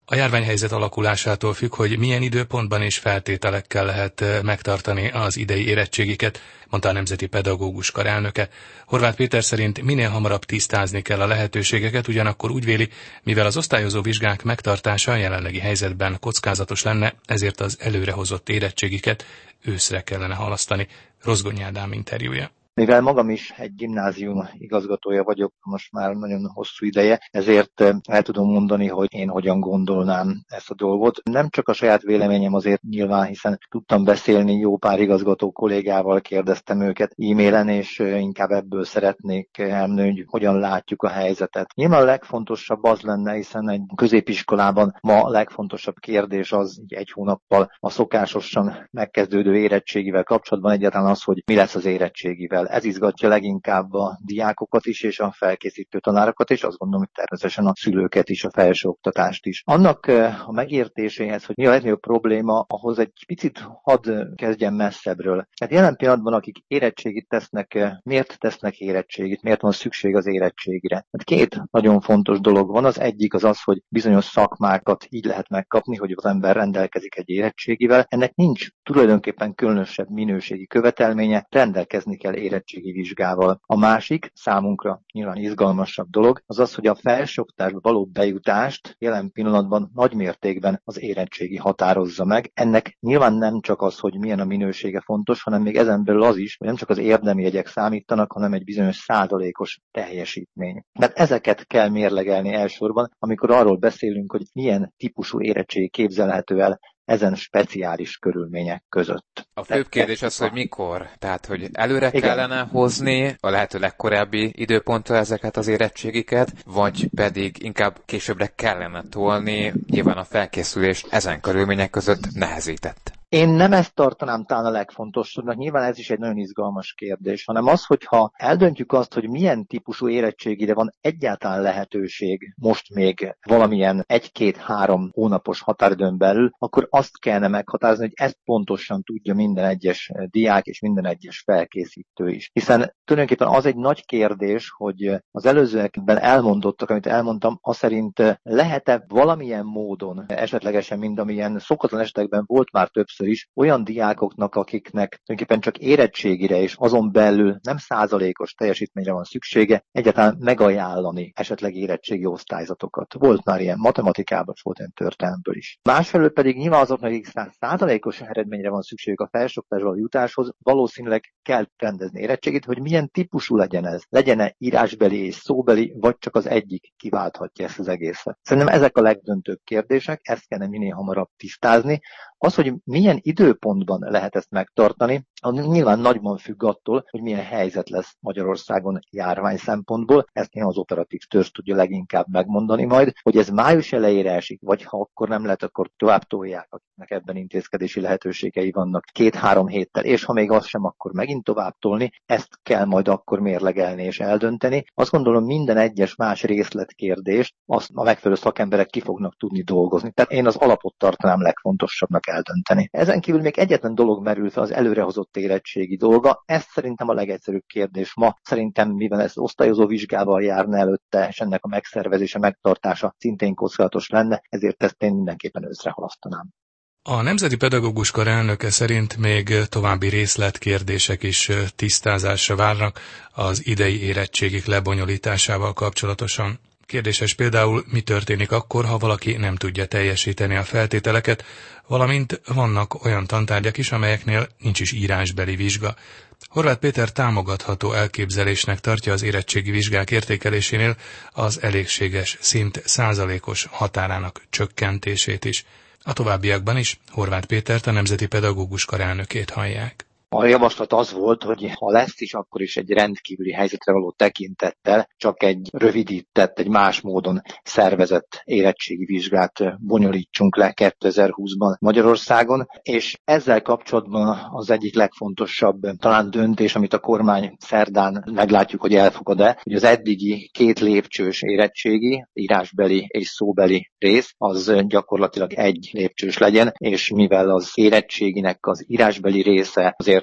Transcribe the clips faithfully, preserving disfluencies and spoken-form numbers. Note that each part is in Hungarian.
A járványhelyzet alakulásától függ, hogy milyen időpontban és feltételekkel lehet megtartani az idei érettségiket, mondta a Nemzeti Pedagógus Kar elnöke. Horváth Péter szerint minél hamarabb tisztázni kell a lehetőségeket, ugyanakkor úgy véli, mivel az osztályozó vizsgák megtartása a jelenlegi helyzetben kockázatos lenne, ezért az előrehozott érettségiket őszre kellene halasztani. Rozgonyi Ádám interjúja. Mivel magam is egy gimnázium igazgatója vagyok most már nagyon hosszú ideje, ezért el tudom mondani, hogy én hogyan gondolnám ezt a dolgot. Nem csak a saját véleményem azért nyilván, hiszen tudtam beszélni jó pár igazgató kollégával, kérdeztem őket e-mailen, és inkább ebből szeretnék elmondani, hogy hogyan látjuk a helyzetet. Nyilván a legfontosabb az lenne, hiszen egy középiskolában ma a legfontosabb kérdés az egy hónappal a szokásosan megkezdődő érettségivel kapcsolatban egyáltalán az, hogy mi lesz az érettségivel. Ez izgatja leginkább a diákokat is, és a felkészítő tanárokat, és azt gondolom, hogy természetesen a szülőket is, a felsőoktatást is. Annak a megértéséhez, hogy mi a legnagyobb probléma, ahhoz egy picit hadd kezdjen messzebbről. Tehát jelen pillanatban, akik érettségit tesznek, miért tesznek érettségit, miért van szükség az érettségire? Hát két nagyon fontos dolog van. Az egyik az az, hogy bizonyos szakmákat így lehet megkapni, hogy az ember rendelkezik egy érettségivel. Ennek nincs tulajdonképpen különösebb minőségi követelménye, rendelkezni kell érettségi vizsgával. A másik, számunkra nyilván izgalmasabb dolog, az az, hogy a felsőoktatásba való bejutást jelen pillanatban nagy mértékben az érettségi határozza meg. Ennek nyilván nem csak az, hogy milyen a minősége fontos, hanem még ezen belül az is, hogy nem csak az érdemi jegyek számítanak, hanem egy bizonyos százalékos teljesítmény. Tehát ezeket kell mérlegelni elsősorban, amikor arról beszélünk, hogy milyen típusú érettség képzelhető el ezen speciális körülmények között. A főbb kérdés az, hogy mikor? Tehát, hogy előre Igen. kellene hozni a lehető legkorábbi időponttal ezeket az érettségiket, vagy pedig inkább későbbre kellene tolni, nyilván a felkészülést ezen körülmények között nehezített. Én nem ezt tartanám talán a legfontosabbnak, nyilván ez is egy nagyon izgalmas kérdés, hanem az, hogyha eldöntjük azt, hogy milyen típusú érettségire van egyáltalán lehetőség most még valamilyen egy-két-három hónapos határidőn belül, akkor azt kellene meghatározni, hogy ezt pontosan tudja minden egyes diák és minden egyes felkészítő is. Hiszen tulajdonképpen az egy nagy kérdés, hogy az előzőekben elmondottak, amit elmondtam, az szerint lehet-e valamilyen módon, esetlegesen, mint amilyen szokatlan esetekben volt már többször is, olyan diákoknak, akiknek tulajdonképpen csak érettségire és azon belül nem százalékos teljesítményre van szüksége, egyáltalán megajánlani esetleg érettségi osztályzatokat. Volt már ilyen matematikában, volt ilyen történelmből is. Másfelől pedig nyilván azoknak, akik százalékos eredményre van szükségük a felsőoktatásba jutáshoz, valószínűleg kell rendezni érettségit, hogy milyen típusú legyen ez. Legyen-e írásbeli és szóbeli, vagy csak az egyik kiválthatja ezt az egészet. Szerintem ezek a legdöntőbb kérdések, ezt kellene minél hamarabb tisztázni. Az, hogy milyen időpontban lehet ezt megtartani, nyilván nagyban függ attól, hogy milyen helyzet lesz Magyarországon járvány szempontból. Ezt nyilván az operatív törzs tudja leginkább megmondani majd, hogy ez május elejére esik, vagy ha akkor nem lehet, akkor tovább tolják, akiknek ebben intézkedési lehetőségei vannak két-három héttel, és ha még az sem, akkor megint tovább tolni, ezt kell majd akkor mérlegelni és eldönteni. Azt gondolom, minden egyes más részletkérdést azt a megfelelő szakemberek ki fognak tudni dolgozni. Tehát én az alapot tartanám legfontosabbnak eldönteni. Ezen kívül még egyetlen dolog merül fel, az előrehozott érettségi dolga. Ez szerintem a legegyszerűbb kérdés ma. Szerintem, mivel ez osztályozó vizsgával járna előtte, és ennek a megszervezése, megtartása szintén kockázatos lenne, ezért ezt én mindenképpen őszre halasztanám. A Nemzeti Pedagógus Kar elnöke szerint még további részletkérdések is tisztázásra várnak az idei érettségik lebonyolításával kapcsolatosan. Kérdéses például, mi történik akkor, ha valaki nem tudja teljesíteni a feltételeket, valamint vannak olyan tantárgyak is, amelyeknél nincs is írásbeli vizsga. Horváth Péter támogatható elképzelésnek tartja az érettségi vizsgák értékelésénél az elégséges szint százalékos határának csökkentését is. A továbbiakban is Horváth Pétert, a Nemzeti Pedagógus Kar elnökét hallják. A javaslat az volt, hogy ha lesz is, akkor is egy rendkívüli helyzetre való tekintettel csak egy rövidített, egy más módon szervezett érettségi vizsgát bonyolítsunk le kétezer-húszban Magyarországon, és ezzel kapcsolatban az egyik legfontosabb talán döntés, amit a kormány szerdán meglátjuk, hogy elfogad-e, hogy az eddigi két lépcsős érettségi, írásbeli és szóbeli rész, az gyakorlatilag egy lépcsős legyen, és mivel az érettséginek az írásbeli része azért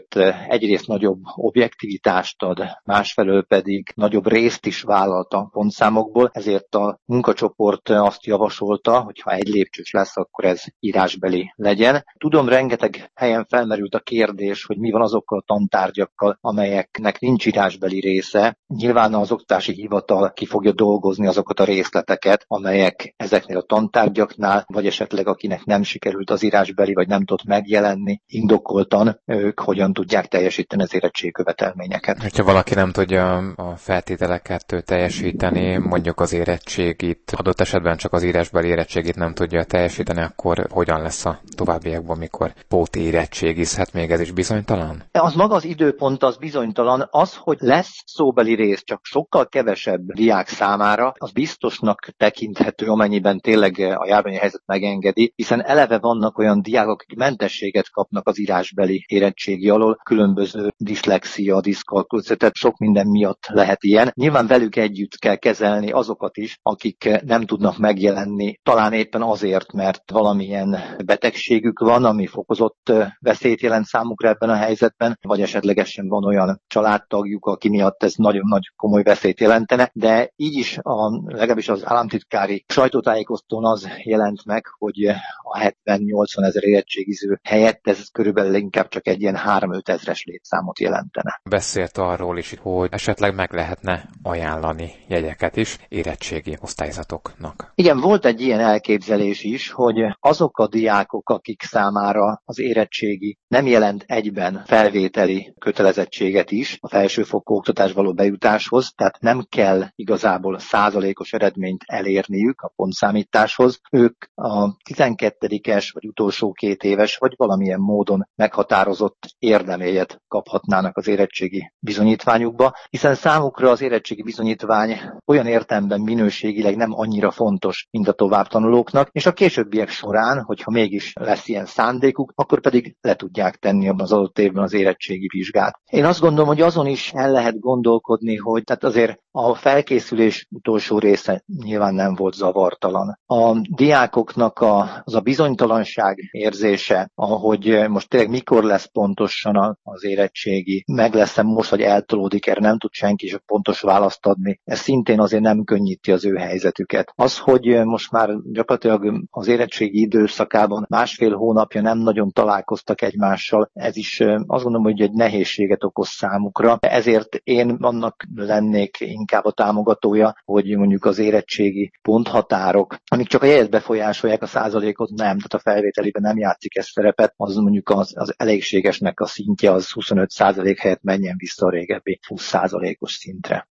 azért egyrészt nagyobb objektivitást ad, másfelől pedig nagyobb részt is vállalt a pontszámokból, ezért a munkacsoport azt javasolta, hogy ha egy lépcsős lesz, akkor ez írásbeli legyen. Tudom, rengeteg helyen felmerült a kérdés, hogy mi van azokkal a tantárgyakkal, amelyeknek nincs írásbeli része. Nyilván az oktatási hivatal ki fogja dolgozni azokat a részleteket, amelyek ezeknél a tantárgyaknál, vagy esetleg akinek nem sikerült az írásbeli, vagy nem tudott megjelenni, indokoltan ők hogyan tudják teljesíteni az érettségkövetelményeket. Ha valaki nem tudja a feltételeket teljesíteni, mondjuk az érettségit, adott esetben csak az írásbeli érettségit nem tudja teljesíteni, akkor hogyan lesz a továbbiakban, mikor pót érettségizhet, még ez is bizonytalan? Az maga az időpont az bizonytalan, az, hogy lesz szóbeli rész, csak sokkal kevesebb diák számára, az biztosnak tekinthető, amennyiben tényleg a járványi helyzet megengedi, hiszen eleve vannak olyan diákok, akik mentességet kapnak az írásbeli érettségi alól, különböző diszlexia, diszkalkuláció, tehát sok minden miatt lehet ilyen. Nyilván velük együtt kell kezelni azokat is, akik nem tudnak megjelenni, talán éppen azért, mert valamilyen betegségük van, ami fokozott veszélyt jelent számukra ebben a helyzetben, vagy esetlegesen van olyan családtagjuk, aki miatt ez nagyon nagy komoly veszélyt jelentene, de így is a, legalábbis az államtitkári sajtótájékoztatón az jelent meg, hogy a hetven-nyolcvan ezer érettségiző helyett ez körülbelül inkább csak egy ilyen három-öt ezres létszámot jelentene. Beszélt arról is, hogy esetleg meg lehetne ajánlani jegyeket is érettségi osztályzatoknak. Igen, volt egy ilyen elképzelés is, hogy azok a diákok, akik számára az érettségi nem jelent egyben felvételi kötelezettséget is a felsőfokú oktatásba való bejutáshoz, tehát nem kell igazából százalékos eredményt elérniük a pontszámításhoz. Ők a tizenkettedikes vagy utolsó két éves, vagy valamilyen módon meghatározott érdemjegyet kaphatnának az érettségi bizonyítványukba, hiszen számukra az érettségi bizonyítvány olyan értelemben minőségileg nem annyira fontos, mint a továbbtanulóknak, és a későbbiek során, hogyha mégis lesz ilyen szándékuk, akkor pedig le tudják tenni abban az adott évben az érettségi vizsgát. Én azt gondolom, hogy azon is el lehet gondolkodni, hogy tehát azért a felkészülés utolsó része nyilván nem volt zavartalan. A diákoknak a, az a bizonytalanság érzése, ahogy most tényleg mikor lesz pontosan az érettségi, meg lesz-e most, vagy eltolódik, erre nem tud senki is pontos választ adni. Ez szintén azért nem könnyíti az ő helyzetüket. Az, hogy most már gyakorlatilag az érettségi időszakában másfél hónapja nem nagyon találkoztak egymással, ez is azt gondolom, hogy egy nehézséget okoz számukra. Ezért én annak lennék inkább a támogatója, hogy mondjuk az érettségi ponthatárok, amik csak a jegyet befolyásolják, a százalékot nem, tehát a felvételiben nem játszik ez szerepet, az mondjuk az, az elégségesnek a szintje az huszonöt százalék helyett menjen vissza a régebbi húsz százalékos szintre.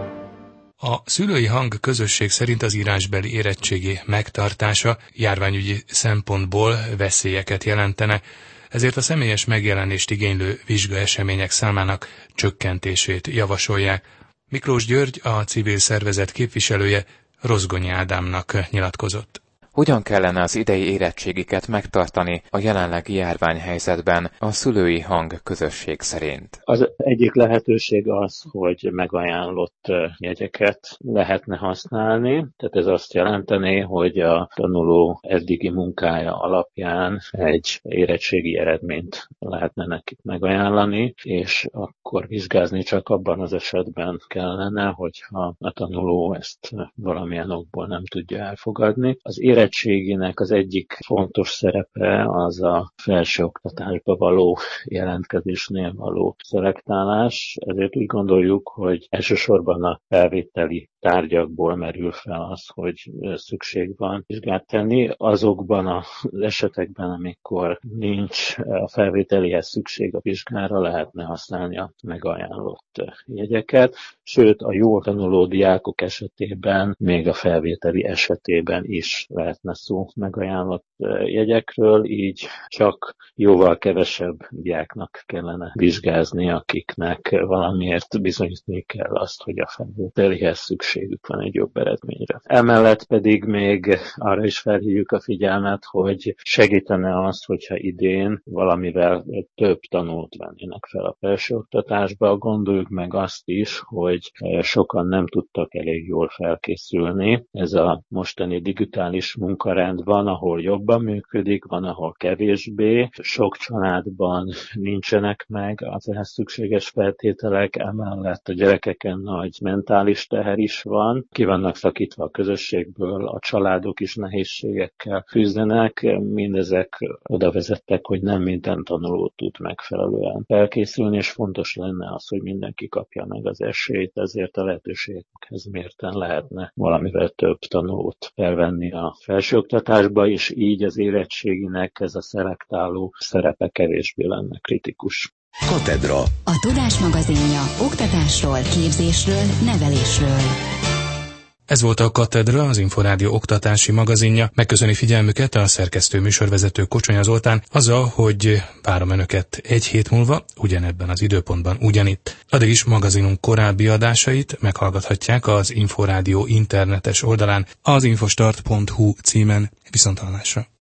A szülői hang közösség szerint az írásbeli érettségi megtartása járványügyi szempontból veszélyeket jelentene, ezért a személyes megjelenést igénylő vizsgaesemények számának csökkentését javasolják. Miklós György, a civil szervezet képviselője, Rozgonyi Ádámnak nyilatkozott. Hogyan kellene az idei érettségiket megtartani a jelenlegi járványhelyzetben a szülői hang közösség szerint? Az egyik lehetőség az, hogy megajánlott jegyeket lehetne használni. Tehát ez azt jelenteni, hogy a tanuló eddigi munkája alapján egy érettségi eredményt lehetne nekik megajánlani, és akkor vizsgázni csak abban az esetben kellene, hogyha a tanuló ezt valamilyen okból nem tudja elfogadni. Az érettséginek az egyik fontos szerepe az a felsőoktatásba való jelentkezésnél való szelektálás. Ezért úgy gondoljuk, hogy elsősorban a felvételi tárgyakból merül fel az, hogy szükség van vizsgát tenni. Azokban az esetekben, amikor nincs a felvételihez szükség a vizsgára, lehetne használni a megajánlott jegyeket. Sőt, a jól tanuló diákok esetében, még a felvételi esetében is lehetne szó megajánlott jegyekről, így csak jóval kevesebb diáknak kellene vizsgázni, akiknek valamiért bizonyítani kell azt, hogy a felvételihez szükség lehetőségük van egy jobb eredményre. Emellett pedig még arra is felhívjuk a figyelmet, hogy segítene az, hogyha idén valamivel több tanulót vennének fel a felsőoktatásba. Gondoljuk meg azt is, hogy sokan nem tudtak elég jól felkészülni. Ez a mostani digitális munkarend van, ahol jobban működik, van, ahol kevésbé. Sok családban nincsenek meg az ehhez szükséges feltételek, emellett a gyerekeken nagy mentális teher is van. Ki vannak szakítva a közösségből, a családok is nehézségekkel küzdenek, mindezek oda vezettek, hogy nem minden tanuló tud megfelelően felkészülni, és fontos lenne az, hogy mindenki kapja meg az esélyt, ezért a lehetőségekhez mérten lehetne valamivel több tanulót felvenni a felsőoktatásba, és így az érettséginek ez a szelektáló szerepe kevésbé lenne kritikus. Katedra. A Tudás magazinja oktatásról, képzésről, nevelésről. Ez volt a Katedra, az Inforádió oktatási magazinja. Megköszöni figyelmüket a szerkesztő műsorvezető Kocsonya Zoltán, azzal, hogy várom önöket egy hét múlva, ugyanebben az időpontban ugyanitt. Addig is magazinunk korábbi adásait meghallgathatják az Inforádió internetes oldalán, az infostart pont hu címen. Viszonthallásra.